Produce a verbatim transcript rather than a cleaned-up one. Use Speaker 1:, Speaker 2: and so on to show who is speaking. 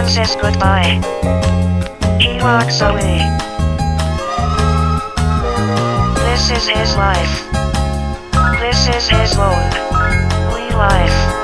Speaker 1: man says goodbye. He walks away. This is his life. This is his lonely life.